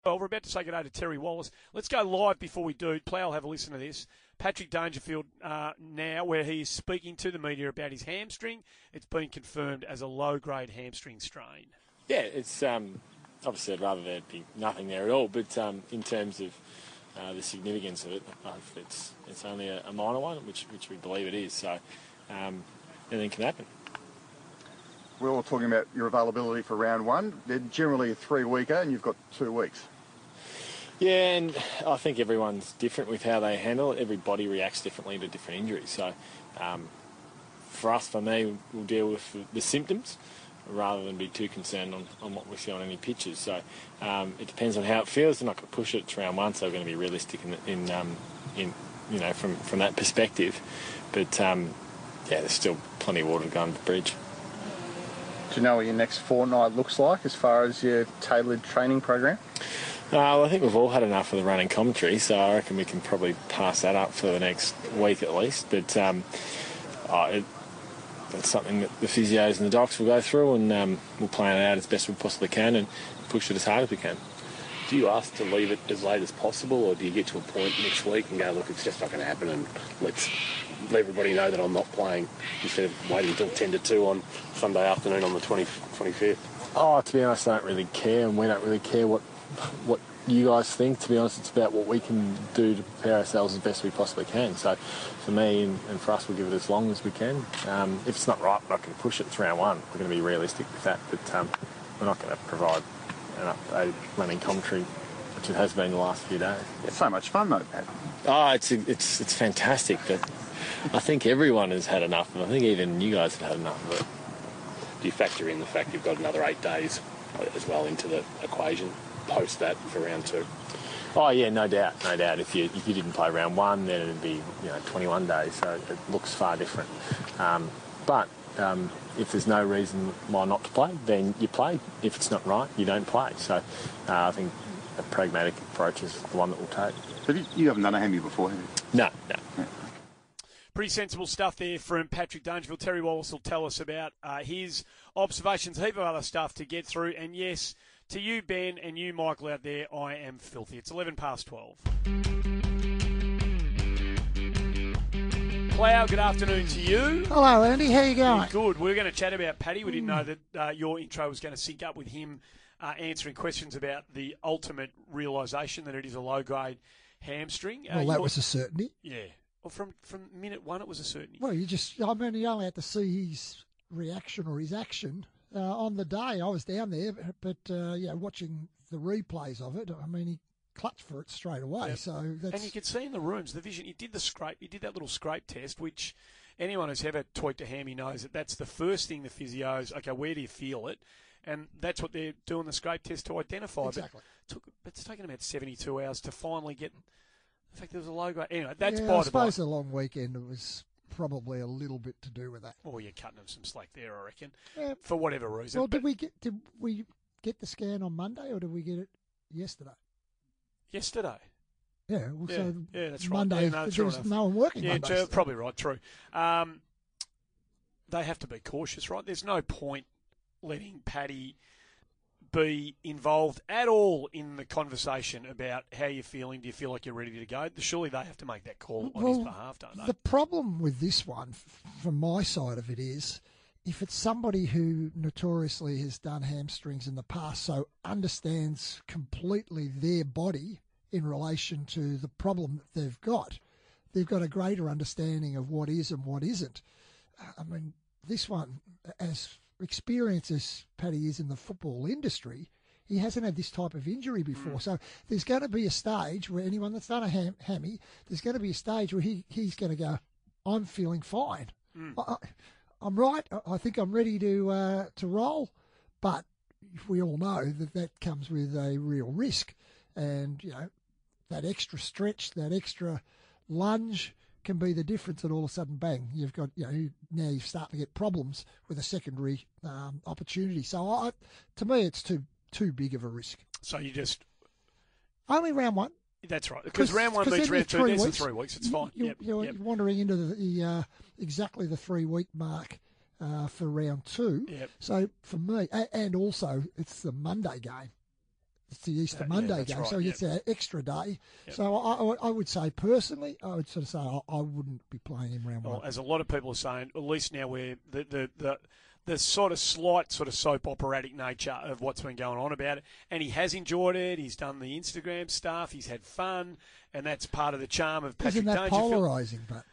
Well, we're about to say good day to Terry Wallace. Let's go live before we do. Plough will have a listen to this. Patrick Dangerfield now, where he is speaking to the media about his hamstring. It's been confirmed as a low-grade hamstring strain. Yeah, it's obviously I'd rather there be nothing there at all, but in terms of the significance of it, it's only a minor one, which we believe it is. So anything can happen. We're all talking about your availability for round one. They're generally a 3-weeker, and you've got 2 weeks. Yeah, and I think everyone's different with how they handle it. Every body reacts differently to different injuries. So for me, we'll deal with the symptoms rather than be too concerned on what we see on any pictures. So it depends on how it feels. They're not going to push it to round one, so we're going to be realistic in from that perspective. But there's still plenty of water to go under the bridge. Do you know what your next fortnight looks like as far as your tailored training program? Well, I think we've all had enough of the running commentary, so I reckon we can probably pass that up for the next week at least. But that's something that the physios and the docs will go through, and we'll plan it out as best we possibly can and push it as hard as we can. Do you ask to leave it as late as possible, or do you get to a point next week and go, look, it's just not going to happen, and let's let everybody know that I'm not playing, instead of waiting until 10 to 2 on Sunday afternoon on the 25th? Oh, to be honest, I don't really care, and we don't really care what you guys think. To be honest, it's about what we can do to prepare ourselves as best we possibly can. So for me and for us, we'll give it as long as we can. If it's not right, we're not going to push it. It's round one. We're going to be realistic with that, but we're not going to provide an updated running commentary, which it has been the last few days. It's so much fun, though, Pat. Oh, it's fantastic, but I think everyone has had enough, and I think even you guys have had enough of it. Do you factor in the fact you've got another 8 days as well into the equation post that for round 2? Oh yeah, no doubt. If you didn't play round 1, then it'd be 21 days, so it looks far different. But if there's no reason why not to play, then you play. If it's not right, you don't play. So I think a pragmatic approach is the one that we'll take. But you haven't done a hammy before, have you? No. Yeah. Pretty sensible stuff there from Patrick Dangerfield. Terry Wallace will tell us about his observations, a heap of other stuff to get through. And yes, to you, Ben, and you, Michael, out there, I am filthy. It's 12:11. Plough, good afternoon to you. Hello, Andy. How you going? Good. We were going to chat about Paddy. We didn't know that your intro was going to sync up with him answering questions about the ultimate realisation that it is a low-grade hamstring. Well, that was a certainty. Yeah. Well, from minute one, it was a certainty. Well, you only had to see his reaction or his action on the day. I was down there, but watching the replays of it, I mean, he clutched for it straight away. Yep. So that's... And you could see in the rooms, the vision, he did that little scrape test, which anyone who's ever tweaked a hammy knows that's the first thing the physios, okay, where do you feel it? And that's what they're doing the scrape test to identify. Exactly. But it's taken about 72 hours to finally get... In fact, there was a logo. Anyway, that's by the by. I suppose a long weekend was probably a little bit to do with that. Oh, you're cutting them some slack there, I reckon, yeah. For whatever reason. Well, did we get the scan on Monday, or did we get it yesterday? Yesterday. Yeah. Well, so that's Monday, right. There was no one working. Yeah, Monday, probably right. True. They have to be cautious, right? There's no point letting Paddy be involved at all in the conversation about how you're feeling. Do you feel like you're ready to go? Surely they have to make that call on his behalf, don't they? The problem with this one, from my side of it, is if it's somebody who notoriously has done hamstrings in the past, so understands completely their body in relation to the problem that they've got a greater understanding of what is and what isn't. I mean, this one, as experienced as Paddy is in the football industry, he hasn't had this type of injury before. So there's going to be a stage where anyone that's done a hammy, there's going to be a stage where he's going to go, I'm feeling fine. I'm right. I think I'm ready to roll. But we all know that comes with a real risk. And, that extra stretch, that extra lunge can be the difference, and all of a sudden, bang, you've got, now you're starting to get problems with a secondary opportunity. So to me, it's too big of a risk. So you just... Only round one. That's right. Because round one beats round two. There's 3 weeks. It's fine. You're wandering into the exactly the 3-week mark for round 2. Yep. So for me, and also it's the Monday game. It's the Easter Yeah, Monday that's game, right, so he yep. gets an extra day. Yep. So I would say personally, I would sort of say I wouldn't be playing him round Well, one. as a lot of people are saying, at least now we're the sort of slight sort of soap operatic nature of what's been going on about it. And he has enjoyed it. He's done the Instagram stuff. He's had fun. And that's part of the charm of Patrick Isn't that Dangerfield. polarising? But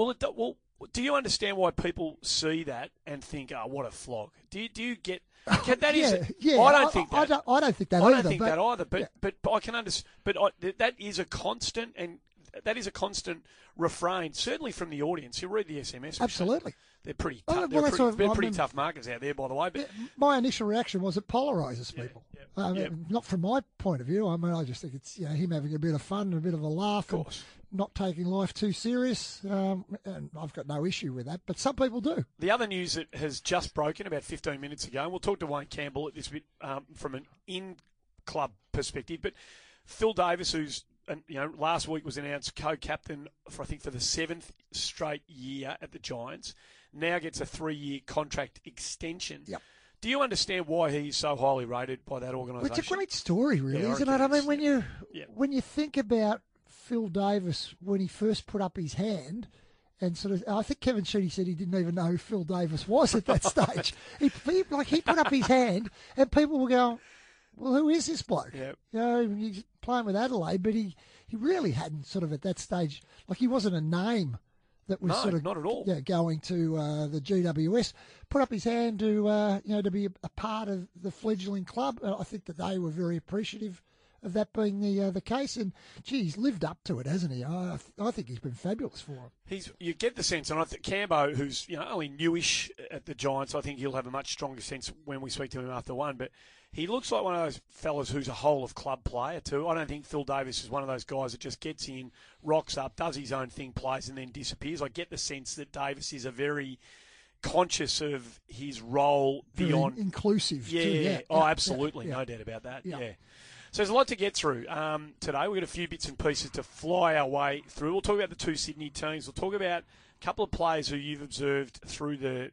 Do you understand why people see that and think, oh, what a flog? Do you get... That is, yeah. I don't think that. I don't think that I either. don't think but, that either. But yeah. but I can understand. But that is a constant, and that is a constant refrain, certainly from the audience. You read the SMS. Absolutely. They're pretty Oh, tough. well, that's what They're I pretty mean- tough markers out there, by the way. But My initial reaction was it polarises people. yeah. Not from my point of view. I mean, I just think it's him having a bit of fun and a bit of a laugh, Of course. and not taking life too serious. And I've got no issue with that, but some people do. the other news that has just broken about 15 minutes ago, and we'll talk to Wayne Campbell at this bit from an in-club perspective, but Phil Davis, who's last week was announced co-captain for the 7th straight year at the Giants, now gets a 3-year contract extension. Yep. Do you understand why he's so highly rated by that Well, organisation? it's a great story, really, Yeah, I isn't it? reckon I mean, Yeah. when you think about Phil Davis when he first put up his hand, and sort of, I think Kevin Sheedy said he didn't even know who Phil Davis was at that stage. He put up his hand, and people were going, "Well, who is this bloke?" Yeah. He's playing with Adelaide, but he really hadn't sort of at that stage, like he wasn't a name that was No, sort of not at all. going to the GWS. Put up his hand to to be a part of the fledgling club. I think that they were very appreciative of that being the case, and he's lived up to it, hasn't he? I think he's been fabulous for him. You get the sense, and I think Cambo, who's only newish at the Giants, I think he'll have a much stronger sense when we speak to him after one. But he looks like one of those fellas who's a whole of club player too. I don't think Phil Davis is one of those guys that just gets in, rocks up, does his own thing, plays, and then disappears. I get the sense that Davis is a very conscious of his role Very beyond inclusive. Yeah, too. yeah. Oh, absolutely, yeah. no doubt about that. Yeah. Yeah. So there's a lot to get through today. We've got a few bits and pieces to fly our way through. We'll talk about the two Sydney teams. We'll talk about a couple of players who you've observed through the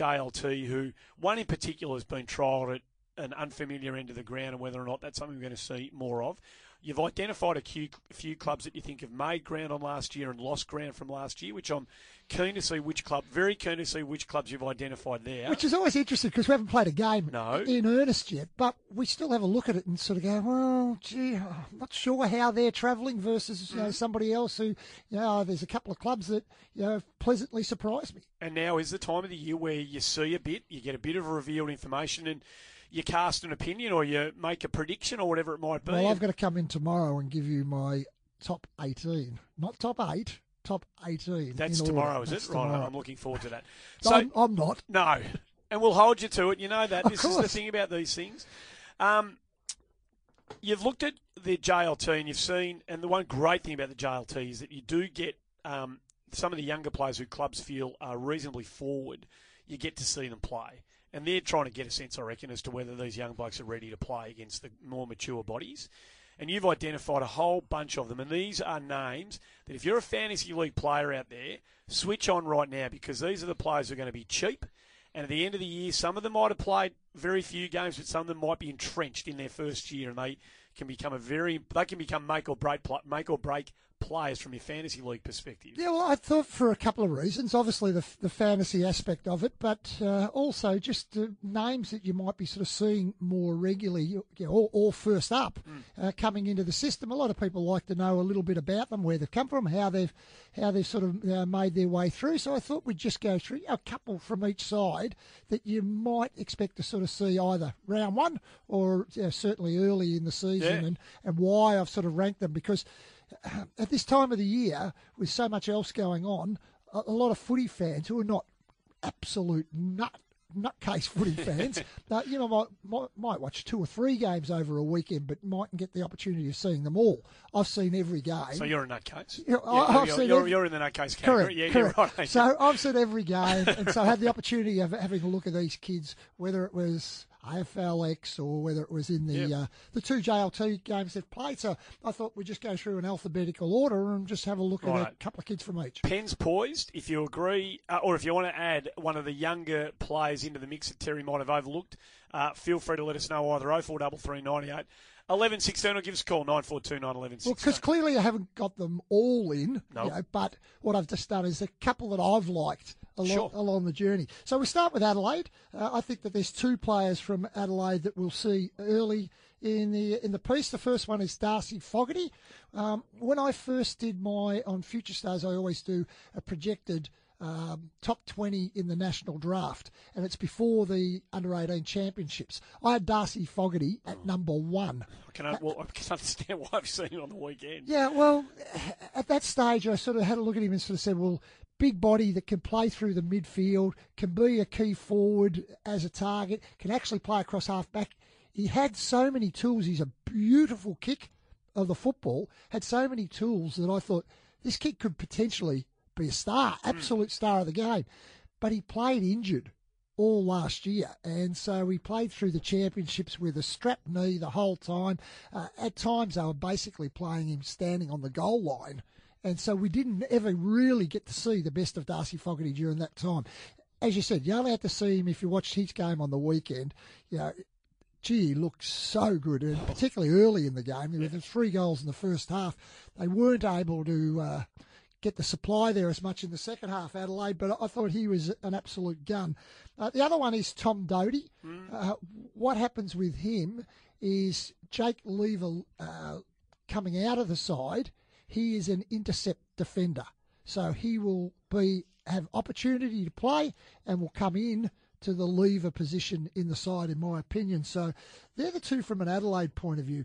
JLT, who one in particular has been trialled at an unfamiliar end of the ground, and whether or not that's something we're going to see more of. You've identified a few clubs that you think have made ground on last year and lost ground from last year, which I'm very keen to see which clubs you've identified there. Which is always interesting because we haven't played a game No. in earnest yet, but we still have a look at it and sort of go, well, gee, I'm not sure how they're travelling versus somebody else who, there's a couple of clubs that pleasantly surprised me. And now is the time of the year where you see a bit, you get a bit of revealed information, and you cast an opinion or you make a prediction or whatever it might be. Well, I've got to come in tomorrow and give you my top 18, not top 8, top 18. That's in tomorrow, order. is That's it? Right, tomorrow. I'm looking forward to that. So I'm not. No, and we'll hold you to it. You know that. Of This is the course. thing about these things. You've looked at the JLT and you've seen, and the one great thing about the JLT is that you do get some of the younger players who clubs feel are reasonably forward. You get to see them play. And they're trying to get a sense, I reckon, as to whether these young blokes are ready to play against the more mature bodies. And you've identified a whole bunch of them. And these are names that if you're a fantasy league player out there, switch on right now, because these are the players who are going to be cheap. And at the end of the year, some of them might have played very few games, but some of them might be entrenched in their first year, and they can become make or break players from your fantasy league perspective. Yeah, well, I thought for a couple of reasons. Obviously, the fantasy aspect of it, but also just names that you might be sort of seeing more regularly, or first up, coming into the system. A lot of people like to know a little bit about them, where they've come from, how they've sort of made their way through. So I thought we'd just go through a couple from each side that you might expect to sort of see either round one or certainly early in the season, and why I've sort of ranked them, because at this time of the year, with so much else going on, a lot of footy fans who are not absolute nutcase footy fans, might watch 2 or 3 games over a weekend, but mightn't get the opportunity of seeing them all. I've seen every game. So you're a nutcase. You're in the nutcase category. Correct. You're right. So I've seen every game, and so I had the opportunity of having a look at these kids, whether it was AFLX or whether it was in the 2 JLT games they've played. So I thought we'd just go through in alphabetical order and just have a look at a couple of kids from each. Pen's poised. If you agree, or if you want to add one of the younger players into the mix that Terry might have overlooked, feel free to let us know either 043398 11-16, or give us a call, 9429 Well, because clearly I haven't got them all in, No. but what I've just done is a couple that I've liked Sure. along the journey. So we start with Adelaide. I think that there's two players from Adelaide that we'll see early in the piece. The first one is Darcy Fogarty. When I first did on Future Stars, I always do a projected top 20 in the national draft, and it's before the under-18 championships. I had Darcy Fogarty at number 1. I can understand why I've seen him on the weekend. Yeah, well, at that stage, I sort of had a look at him and sort of said, well, big body that can play through the midfield, can be a key forward as a target, can actually play across half-back. He had so many tools. He's a beautiful kick of the football, had so many tools that I thought this kid could potentially be a star, absolute star of the game. But he played injured all last year, and so he played through the championships with a strapped knee the whole time. At times they were basically playing him standing on the goal line, and so we didn't ever really get to see the best of Darcy Fogarty during that time. As you said, you only had to see him if you watched his game on the weekend. You know, gee, he looked so good, and particularly early in the game. There were 3 goals in the first half. They weren't able to get the supply there as much in the second half, Adelaide, but I thought he was an absolute gun. The other one is Tom Doty. What happens with him is Jake Lever coming out of the side, he is an intercept defender. So he will have opportunity to play and will come in to the lever position in the side, in my opinion. So they're the two from an Adelaide point of view.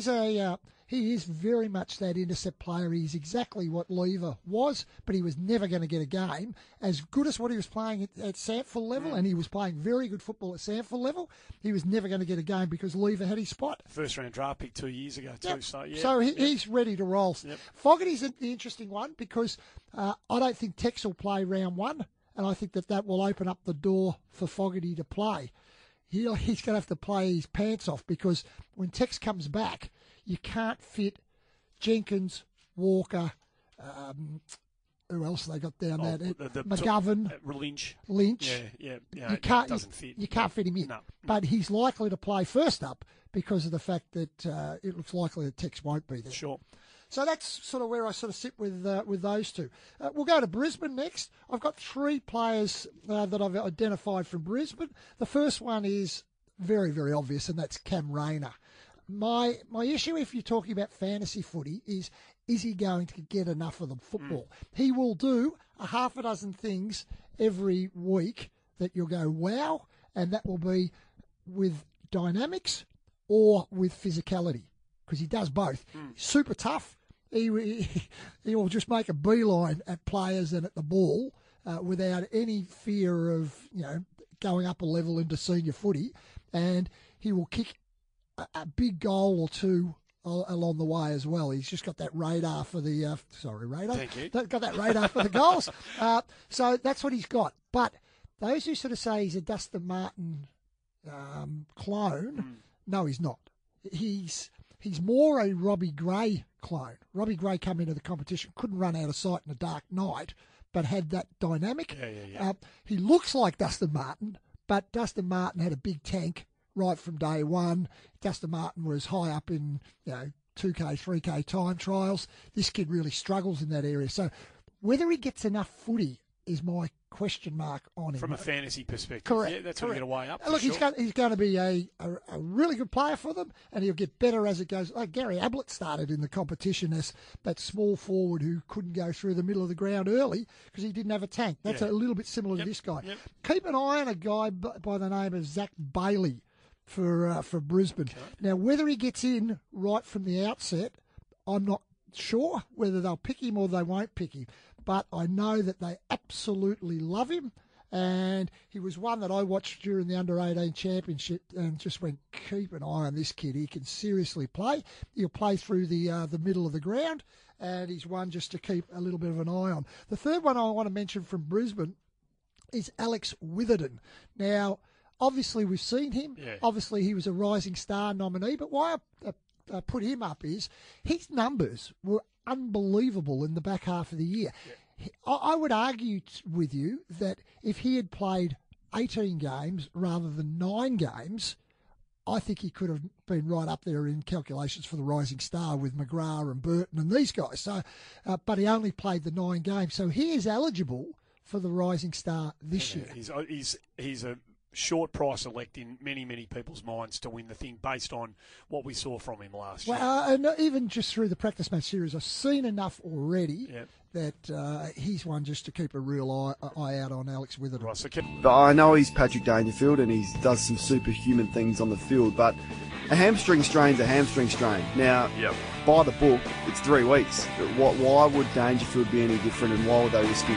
He is very much that intercept player. He's exactly what Lever was, but he was never going to get a game. As good as what he was playing at Sanford level, and he was playing very good football at Sanford level, he was never going to get a game because Lever had his spot. First round draft pick 2 years ago too. Yep. So yeah. So he's ready to roll. Yep. Fogarty's the interesting one because I don't think Tex will play round 1. And I think that will open up the door for Fogarty to play. He's going to have to play his pants off because when Tex comes back, you can't fit Jenkins, Walker, who else have they got down there? McGovern, Lynch. Yeah. You can't, doesn't fit. You can't fit him in. No. But he's likely to play first up because of the fact that it looks likely that Tex won't be there. Sure. So that's sort of where I sort of sit with those two. We'll go to Brisbane next. I've got 3 players that I've identified from Brisbane. The first one is very, very obvious, and that's Cam Rayner. My issue, if you're talking about fantasy footy, is he going to get enough of the football? He will do a half a dozen things every week that you'll go, wow, and that will be with dynamics or with physicality, because he does both. Super tough. He will just make a beeline at players and at the ball without any fear of going up a level into senior footy, and he will kick a big goal or two along the way as well. He's just got that radar for the radar. Thank you. Got that radar for the goals. So that's what he's got. But those who sort of say he's a Dustin Martin clone, no, he's not. He's more a Robbie Gray clone. Robbie Gray come into the competition, couldn't run out of sight in a dark night, but had that dynamic. Yeah. He looks like Dustin Martin, but Dustin Martin had a big tank right from day one. Dustin Martin was high up in 2K, 3K time trials. This kid really struggles in that area. So whether he gets enough footy is my question mark on him. From a fantasy perspective. Correct. Yeah, that's what you're going to weigh up. Look, sure. he's going to be a really good player for them, and he'll get better as it goes. Like Gary Ablett started in the competition as that small forward who couldn't go through the middle of the ground early because he didn't have a tank. That's a little bit similar to this guy. Yep. Keep an eye on a guy by the name of Zach Bailey for Brisbane. Okay. Now, whether he gets in right from the outset, I'm not sure whether they'll pick him or they won't pick him. But I know that they absolutely love him. And he was one that I watched during the Under-18 Championship and just went, keep an eye on this kid. He can seriously play. He'll play through the middle of the ground, and he's one just to keep a little bit of an eye on. The third one I want to mention from Brisbane is Alex Witherden. Now, obviously we've seen him. Yeah. Obviously he was a Rising Star nominee, but why I put him up is his numbers were unbelievable in the back half of the year. Yeah. I would argue with you that if he had played 18 games rather than 9 games, I think he could have been right up there in calculations for the Rising Star with McGrath and Burton and these guys. So, but he only played the 9 games, so he is eligible for the Rising Star this year. He's a short price elect in many, many people's minds to win the thing based on what we saw from him last year. Well, and even just through the practice match series, I've seen enough already Yep. that he's one just to keep a real eye out on Alex Witherden. Right, so But I know he's Patrick Dangerfield and he does some superhuman things on the field, but a hamstring strain's a hamstring strain. Now, by the book, it's 3 weeks. Why would Dangerfield be any different, and why would they risk him?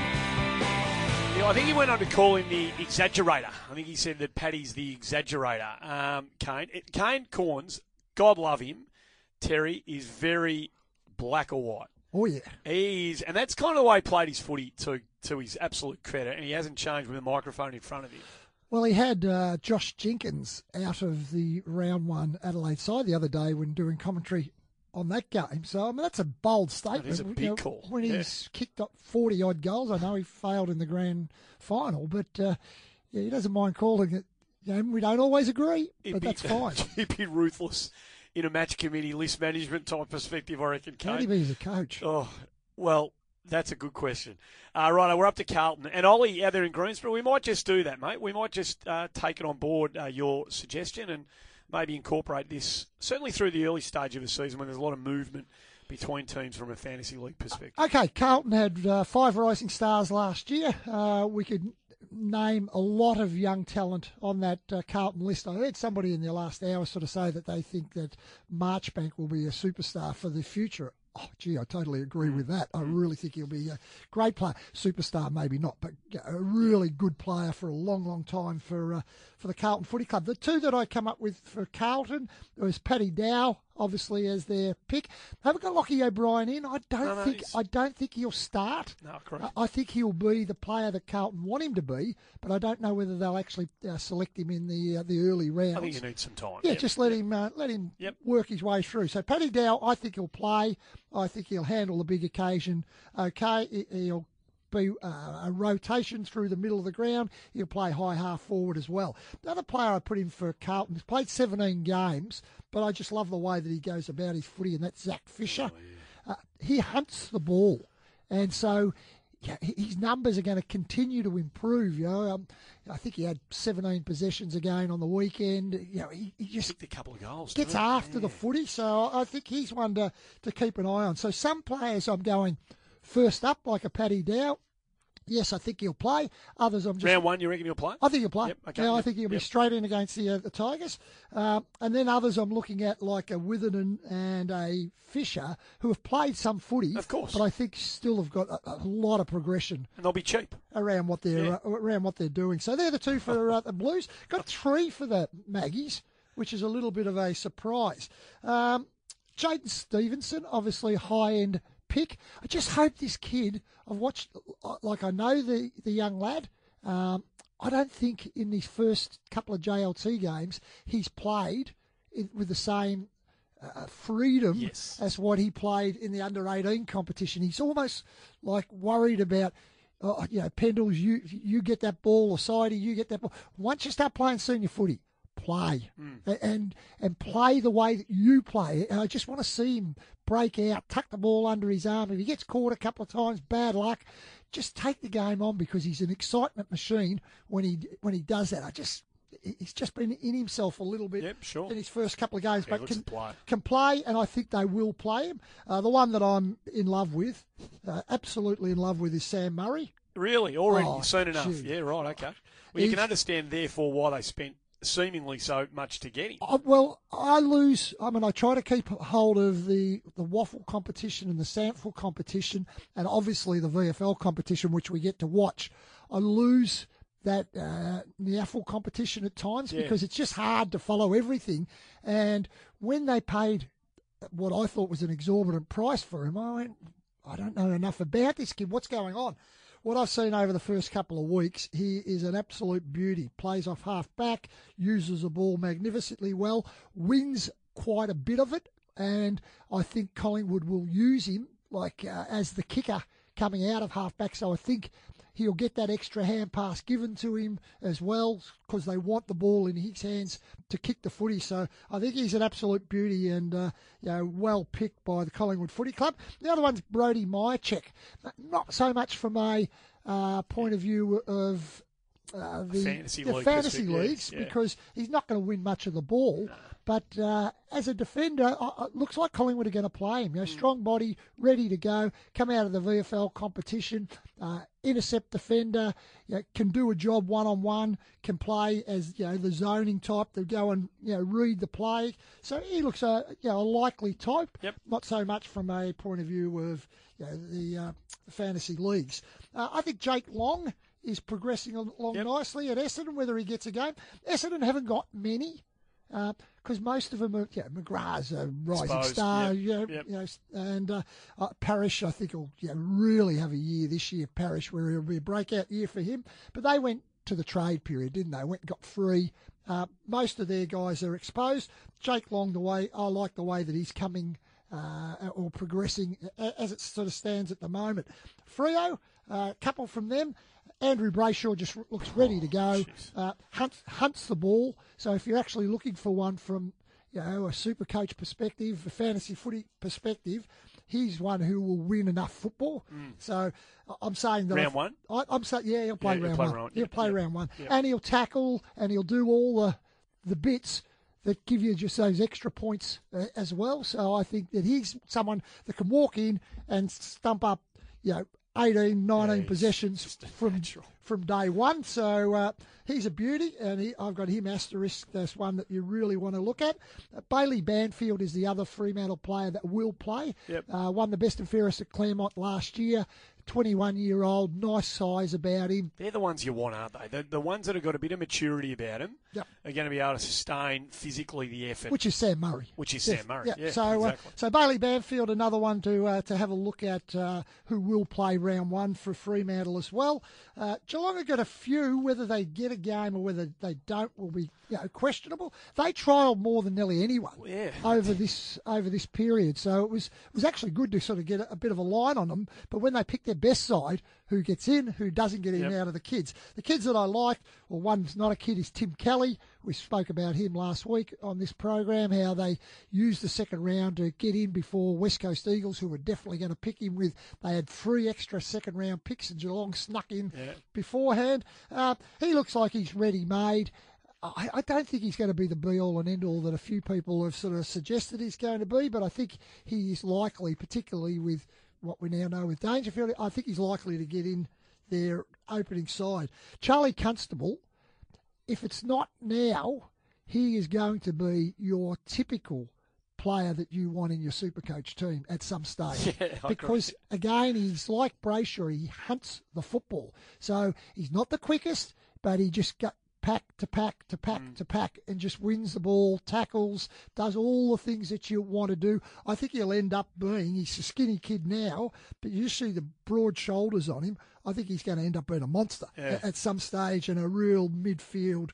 I think he went on to call him the exaggerator. I think he said that Paddy's the exaggerator. Kane Corns, God love him, Terry, is very black or white. Oh, yeah. He is, and that's kind of the way he played his footy to his absolute credit, and he hasn't changed with a microphone in front of him. Well, he had Josh Jenkins out of the round 1 Adelaide side the other day when doing commentary on that game. So, I mean, that's a bold statement. That is a big call. When he's kicked up 40-odd goals, I know he failed in the grand final, but he doesn't mind calling it. We don't always agree, but that's fine. He'd be ruthless in a match committee, list management type perspective, I reckon, Kate. How'd he be as a coach? Oh, well, that's a good question. Right, we're up to Carlton. And Ollie, out there in Greensboro, we might just do that, mate. We might just take it on board, your suggestion, and maybe incorporate this, certainly through the early stage of the season when there's a lot of movement between teams from a fantasy league perspective. Okay, Carlton had 5 Rising Stars last year. We could name a lot of young talent on that Carlton list. I heard somebody in the last hour sort of say that they think that Marchbank will be a superstar for the future. Oh, gee, I totally agree with that. I really think he'll be a great player. Superstar, maybe not, but a really good player for a long, long time for the Carlton Footy Club. The 2 that I come up with for Carlton was Paddy Dow, obviously, as their pick. They haven't got Lockie O'Brien in. I don't think he'll start. No, correct. I think he'll be the player that Carlton want him to be, but I don't know whether they'll actually select him in the early rounds. I think you need some time. Yeah, just let him work his way through. So Paddy Dow, I think he'll play. I think he'll handle the big occasion. Okay, he'll be a rotation through the middle of the ground. He'll play high half forward as well. The other player I put in for Carlton, he's played 17 games, but I just love the way that he goes about his footy, and that's Zach Fisher. He hunts the ball, and so his numbers are going to continue to improve. I think he had 17 possessions again on the weekend. He just kicked a couple of goals. Gets after the footy, so I think he's one to keep an eye on. So some players I'm going first up, like a Paddy Dow. Yes, I think he'll play. Others I'm just... Round 1, you reckon he'll play? I think he'll play. Yep, okay, I think he'll be straight in against the Tigers. And then others I'm looking at, like a Witherden and a Fisher, who have played some footy. Of course. But I think still have got a lot of progression. And they'll be cheap. Around what they're doing. So they're the 2 for the Blues. Got 3 for the Maggies, which is a little bit of a surprise. Jaden Stevenson, obviously high-end pick. I just hope this kid, I've watched, I know the young lad. I don't think in these first couple of JLT games he's played with the same freedom as what he played in the under-18 competition. He's almost like worried about, Pendles, you get that ball, or Sidey, you get that ball. Once you start playing senior footy, play and play the way that you play. And I just want to see him break out, tuck the ball under his arm. If he gets caught a couple of times, bad luck. Just take the game on, because he's an excitement machine when he does that. He's just been in himself a little bit in his first couple of games, but can play, and I think they will play him. The one that I'm in love with, absolutely in love with, is Sam Murray. Really? Already? You've seen enough? Gee. Yeah, right, okay. Well, you can understand, therefore, why they spent seemingly so much to get him. I try to keep hold of the waffle competition and the Samfel competition, and obviously the VFL competition, which we get to watch. I lose that NAFL competition at times because it's just hard to follow everything. And when they paid what I thought was an exorbitant price for him, I went, I don't know enough about this kid. What's going on? What I've seen over the first couple of weeks, he is an absolute beauty. Plays off half back, uses the ball magnificently well, wins quite a bit of it, and I think Collingwood will use him as the kicker coming out of halfback. So I think he'll get that extra hand pass given to him as well because they want the ball in his hands to kick the footy. So I think he's an absolute beauty and well picked by the Collingwood Footy Club. The other one's Brody Myercheck. Not so much from a point of view of the fantasy leagues because he's not going to win much of the ball. But as a defender, it looks like Collingwood are going to play him. Strong body, ready to go, come out of the VFL competition, intercept defender, can do a job one-on-one, can play as the zoning type to go and read the play. So he looks a likely type. Yep. Not so much from a point of view of the fantasy leagues. I think Jake Long is progressing along nicely at Essendon, whether he gets a game. Essendon haven't got many. Because most of them are, McGrath's a rising star, and Parrish, I think, will really have a year this year, Parrish, where it'll be a breakout year for him. But they went to the trade period, didn't they? Went and got free. Most of their guys are exposed. Jake Long, I like the way that he's coming or progressing as it sort of stands at the moment. Freo, a couple from them. Andrew Brayshaw just looks ready to go, hunts the ball. So if you're actually looking for one from a super coach perspective, a fantasy footy perspective, he's one who will win enough football. So I'm saying that round one. I'm saying he'll play round one. He'll play round one, Yep. and he'll tackle and he'll do all the bits that give you just those extra points as well. So I think that he's someone that can walk in and stump up 18, 19 possessions from day one. So he's a beauty, and I've got him asterisk. That's one that you really want to look at. Bailey Banfield is the other Fremantle player that will play. Yep. Won the best and fairest at Claremont last year. 21-year-old, nice size about him. They're the ones you want, aren't they? The ones that have got a bit of maturity about them are going to be able to sustain physically the effort. Which is Sam Murray. Sam Murray. Yeah, so, exactly. So Bailey Banfield, another one to have a look at who will play round one for Fremantle as well. Geelong have got a few. Whether they get a game or whether they don't will be questionable. They trialled more than nearly anyone over this period. So it was actually good to sort of get a bit of a line on them. But when they picked their best side, who gets in, who doesn't get in out of the kids. The kids that I like, well, one's not a kid, is Tim Kelly. We spoke about him last week on this program, how they used the second round to get in before West Coast Eagles, who were definitely going to pick him with. They had 3 extra second round picks and Geelong snuck in beforehand. He looks like he's ready-made. I don't think he's going to be the be-all and end-all that a few people have sort of suggested he's going to be, but I think he is likely, particularly with what we now know with Dangerfield, I think he's likely to get in their opening side. Charlie Constable, if it's not now, he is going to be your typical player that you want in your Supercoach team at some stage. Because, again, he's like Brayshaw, he hunts the football. So he's not the quickest, but he just got pack to pack to pack to pack and just wins the ball, tackles, does all the things that you want to do. I think he'll end up being, he's a skinny kid now, but you see the broad shoulders on him. I think he's going to end up being a monster at some stage and a real midfield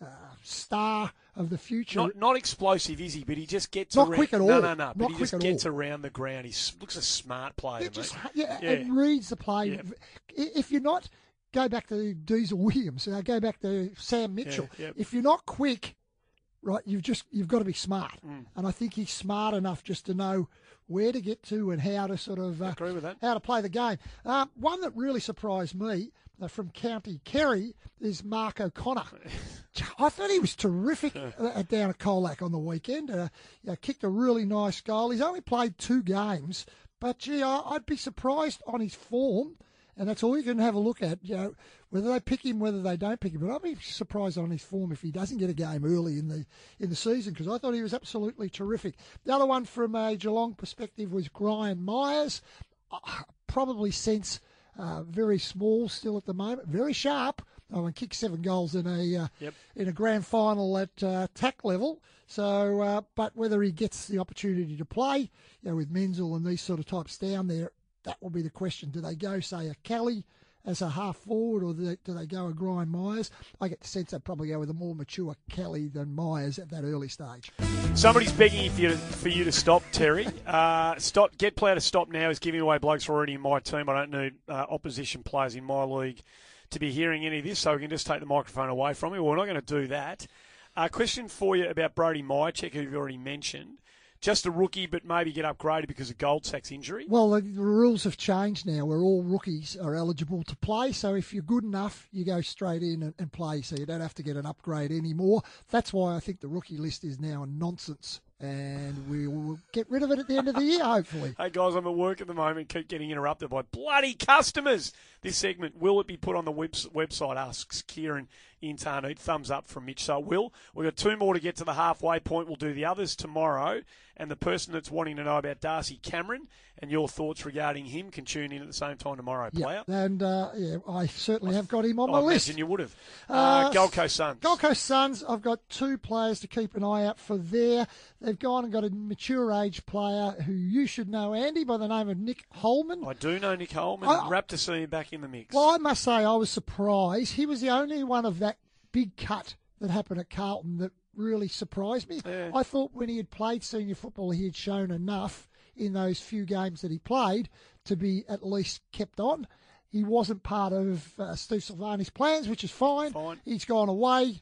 star of the future. Not explosive, is he? But he just gets not around. Quick at all. No. But he just gets around the ground. He looks a smart player. And reads the play. If you're not... Go back to Diesel Williams. Go back to Sam Mitchell. If you're not quick, right, you've got to be smart. And I think he's smart enough just to know where to get to and how to sort of agree with that. How to play the game. One that really surprised me from County Kerry is Mark O'Connor. I thought he was terrific down at Colac on the weekend. Kicked a really nice goal. He's only played 2 games, but gee, I'd be surprised on his form. And that's all you can have a look at, whether they pick him, whether they don't pick him. But I'll be surprised on his form if he doesn't get a game early in the season, because I thought he was absolutely terrific. The other one from a Geelong perspective was Brian Myers. Probably since very small still at the moment, very sharp. And kicked 7 goals in a grand final at TAC level. So, but whether he gets the opportunity to play, with Menzel and these sort of types down there, that will be the question. Do they go, say, a Kelly as a half forward, or do they go a Brian Myers? I get the sense they'd probably go with a more mature Kelly than Myers at that early stage. Somebody's begging for you to stop, Terry. Get player to stop now. Is giving away blokes already in my team. I don't need opposition players in my league to be hearing any of this, so we can just take the microphone away from me. Well, we're not going to do that. Question for you about Brody Myercheck, who you've already mentioned. Just a rookie, but maybe get upgraded because of Goldsack's injury? Well, the rules have changed now where all rookies are eligible to play. So if you're good enough, you go straight in and play. So you don't have to get an upgrade anymore. That's why I think the rookie list is now nonsense. And we will get rid of it at the end of the year, hopefully. Hey, guys, I'm at work at the moment. Keep getting interrupted by bloody customers. This segment, will it be put on the website, asks Kieran in Tarnute. Thumbs up from Mitch. So it will. We've got 2 more to get to the halfway point. We'll do the others tomorrow. And the person that's wanting to know about Darcy Cameron and your thoughts regarding him can tune in at the same time tomorrow, player. And, I certainly have got him on my list. I imagine you would have. Gold Coast Suns. Gold Coast Suns, I've got 2 players to keep an eye out for there. They've gone and got a mature age player who you should know, Andy, by the name of Nick Holman. I do know Nick Holman. Rapt to see him back in the mix. Well, I must say I was surprised. He was the only one of that big cut that happened at Carlton that really surprised me. Yeah. I thought when he had played senior football, he had shown enough in those few games that he played to be at least kept on. He wasn't part of Steve Silvani's plans, which is fine. He's gone away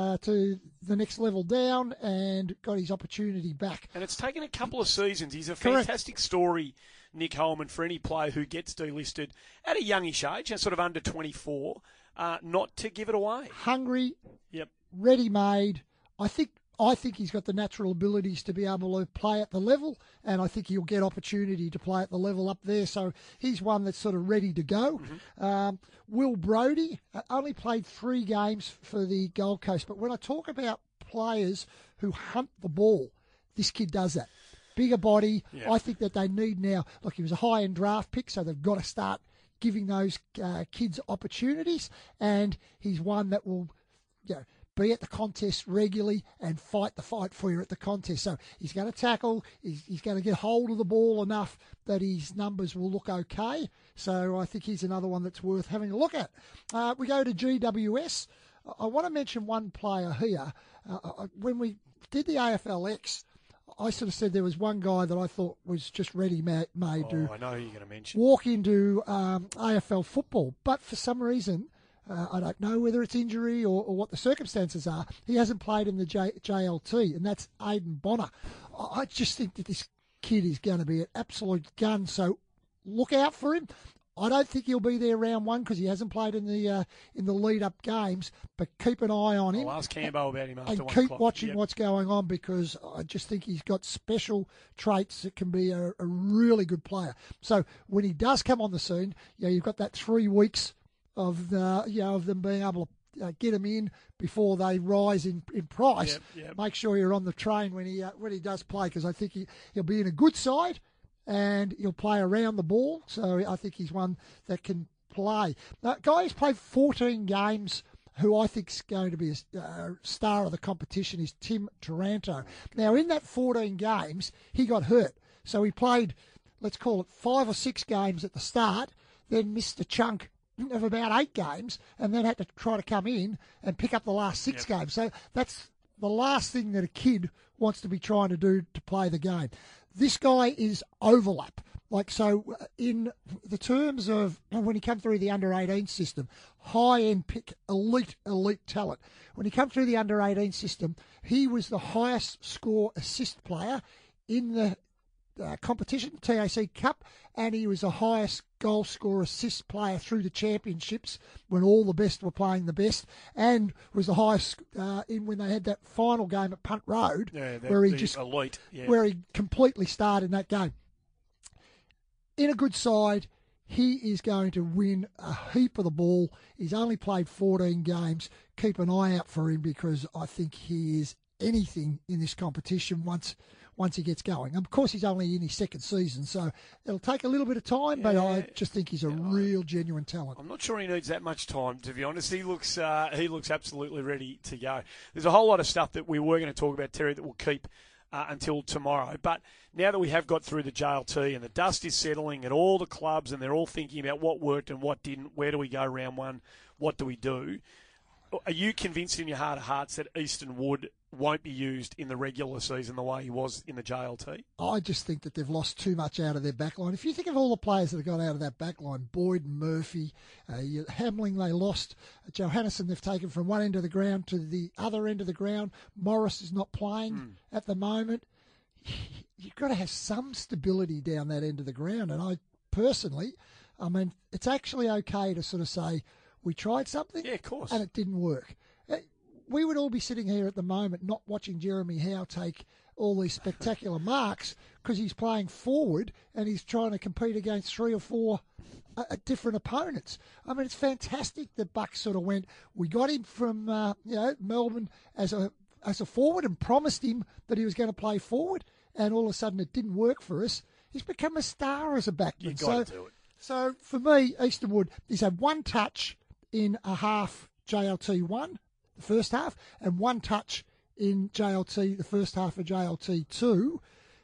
to the next level down and got his opportunity back. And it's taken a couple of seasons. He's a fantastic story, Nick Holman, for any player who gets delisted at a youngish age, and sort of under 24, not to give it away. Hungry, yep, ready-made. I think he's got the natural abilities to be able to play at the level, and I think he'll get opportunity to play at the level up there. So he's one that's sort of ready to go. Mm-hmm. Will Brodie only played 3 games for the Gold Coast, but when I talk about players who hunt the ball, this kid does that. Bigger body. Yeah. I think that they need now. Look, he was a high-end draft pick, so they've got to start giving those kids opportunities, and he's one that will, be at the contest regularly and fight the fight for you at the contest. So he's going to tackle, he's going to get hold of the ball enough that his numbers will look okay. So I think he's another one that's worth having a look at. We go to GWS. I want to mention one player here. When we did the AFLX, I sort of said there was one guy that I thought was just ready-made to I know who you're going to mention. Walk into AFL football. But for some reason, I don't know whether it's injury or what the circumstances are, he hasn't played in the JLT, and that's Aidan Bonner. I just think that this kid is going to be an absolute gun, so look out for him. I don't think he'll be there round 1 because he hasn't played in the lead-up games, but keep an eye on him. I'll ask Cambo about him after 1 o'clock. And keep watching what's going on, because I just think he's got special traits that can be a really good player. So when he does come on the scene, you've got that 3 weeks of them being able to get them in before they rise in price. Yep. Make sure you're on the train when he does play, because I think he'll be in a good side and he'll play around the ball. So I think he's one that can play. Now, guy who's played 14 games, who I think is going to be a star of the competition, is Tim Taranto. Now, in that 14 games, he got hurt. So he played, let's call it 5 or 6 games at the start, then missed a chunk of about 8 games, and then had to try to come in and pick up the last 6 games. So that's the last thing that a kid wants to be trying to do to play the game. This guy is overlap. So in the terms of when he came through the under-18 system, high-end pick, elite talent. When he came through the under-18 system, he was the highest score assist player in the competition, TAC Cup, and he was the highest goal scorer assist player through the championships when all the best were playing the best, and was the highest in when they had that final game at Punt Road, where he completely started in that game. In a good side, he is going to win a heap of the ball. He's only played 14 games. Keep an eye out for him, because I think he is anything in this competition once he gets going. Of course, he's only in his 2nd season, so it'll take a little bit of time, but I just think he's a real genuine talent. I'm not sure he needs that much time, to be honest. He looks absolutely ready to go. There's a whole lot of stuff that we were going to talk about, Terry, that we'll keep until tomorrow. But now that we have got through the JLT and the dust is settling at all the clubs and they're all thinking about what worked and what didn't, where do we go round one, what do we do, are you convinced in your heart of hearts that Easton Wood won't be used in the regular season the way he was in the JLT? I just think that they've lost too much out of their backline. If you think of all the players that have gone out of that backline, Boyd and Murphy, Hamling they lost, Johannesson they've taken from one end of the ground to the other end of the ground, Morris is not playing at the moment. You've got to have some stability down that end of the ground. And I personally, it's actually okay to sort of say, we tried something, yeah, of course, and it didn't work. We would all be sitting here at the moment not watching Jeremy Howe take all these spectacular marks because he's playing forward and he's trying to compete against 3 or 4 different opponents. It's fantastic that Bucks sort of went, we got him from Melbourne as a forward and promised him that he was going to play forward, and all of a sudden it didn't work for us. He's become a star as a backman. You've got to do it. So for me, Easton Wood, he's had one touch in a half JLT1, the first half, and one touch in JLT, the first half of JLT2,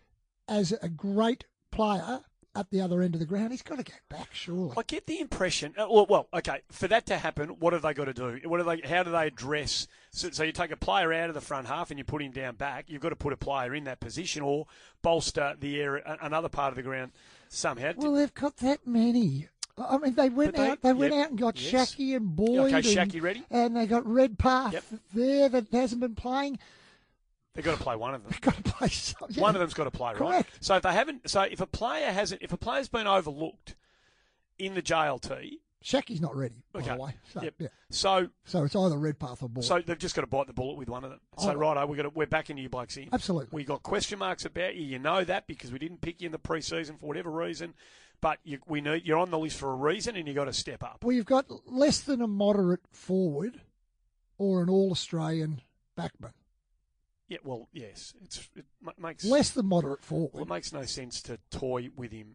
as a great player at the other end of the ground. He's got to get back, surely. I get the impression. Well, okay. For that to happen, what have they got to do? How do they address? So you take a player out of the front half and you put him down back. You've got to put a player in that position or bolster the area, another part of the ground somehow. Well, they've got that many. They went out and got Shackey and Boyd. Okay, Shackey ready? And they got Redpath there that hasn't been playing. They've got to play one of them. They've got to play some. Yeah. One of them's got to play, right? Correct. So if a player's been overlooked in the JLT, Shackey's not ready, by the way. So, yep. yeah. So it's either Redpath or Boyd. So they've just got to bite the bullet with one of them. So we're backing you blokes in. Absolutely. We got question marks about you. You know that because we didn't pick you in the pre-season for whatever reason. But you're on the list for a reason, and you've got to step up. Well, you've got less than a moderate forward or an All-Australian backman. Yeah, well, yes. It makes less than moderate forward. Well, it makes no sense to toy with him.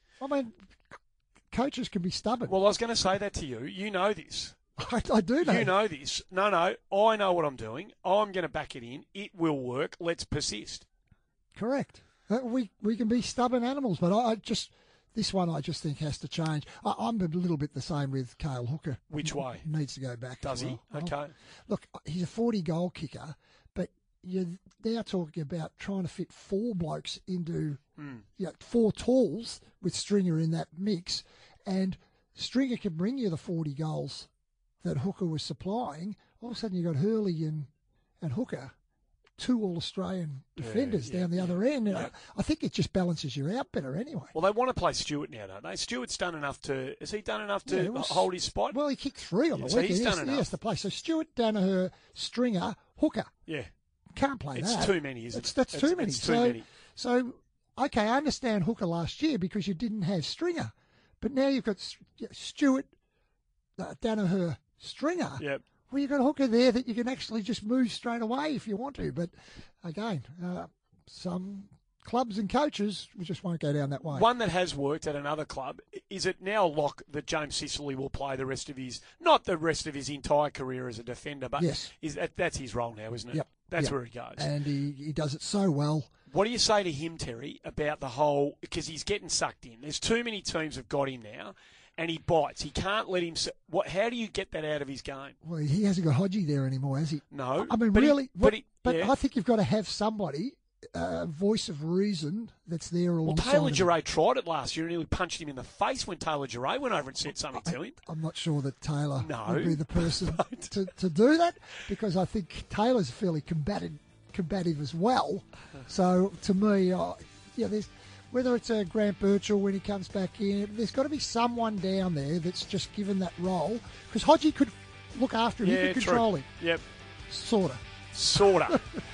Coaches can be stubborn. Well, I was going to say that to you. You know this. I do know. You know this. No, I know what I'm doing. I'm going to back it in. It will work. Let's persist. Correct. We can be stubborn animals, but this one I just think has to change. I'm a little bit the same with Cale Hooker. Which way? Needs to go back. Does he? Well. Okay. Look, he's a 40-goal kicker, but you're now talking about trying to fit 4 blokes into 4 talls with Stringer in that mix, and Stringer can bring you the 40 goals that Hooker was supplying. All of a sudden you've got Hurley and Hooker, 2 All-Australian defenders down the other end. And I think it just balances you out better anyway. Well, they want to play Stewart now, don't they? Stewart's done enough to... Has he done enough to hold his spot? Well, he kicked 3 on the weekend. He's done enough. He has to play. So Stewart, Danaher, Stringer, Hooker. Yeah. Can't play that. It's too many, isn't it? That's too many. It's too many. So, okay, I understand Hooker last year because you didn't have Stringer. But now you've got Stewart, Danaher, Stringer. Yep. Well, you've got a Hooker there that you can actually just move straight away if you want to. But, again, some clubs and coaches just won't go down that way. One that has worked at another club, is it now lock that James Sicily will play the rest of his, not the rest of his entire career as a defender, but yes. That's his role now, isn't it? Yep. That's where he goes. And he does it so well. What do you say to him, Terry, about the whole, because he's getting sucked in. There's too many teams have got him now, and he bites. He can't let him, how do you get that out of his game? Well, he hasn't got Hodgie there anymore, has he? No. I mean, but really, I think you've got to have somebody, voice of reason that's there alongside. Well, Taylor Giray tried it last year and nearly punched him in the face when Taylor Giray went over and said something to him. I'm not sure that Taylor would be the person to do that, because I think Taylor's fairly combative as well. So to me, there's whether it's a Grant Birchall when he comes back in, there's got to be someone down there that's just given that role, because Hodgie could look after him, he could control him. Yep. Sorta.